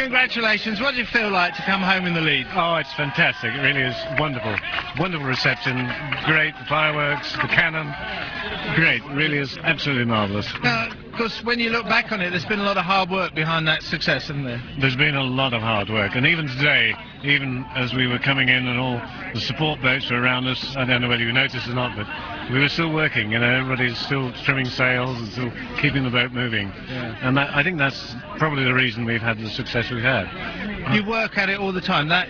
Congratulations. What did it feel like to come home in the lead? Oh, it's fantastic. It really is wonderful. Wonderful reception. Great fireworks, the cannon. Great. Really is absolutely marvellous. Of course, when you look back on it, there's been a lot of hard work behind that success, hasn't there? There's been a lot of hard work, and even today, even as we were coming in and all the support boats were around us, I don't know whether you noticed or not, but we were still working, you know, everybody's still trimming sails and still keeping the boat moving. Yeah. And I think that's probably the reason we've had the success we've had. You work at it all the time. That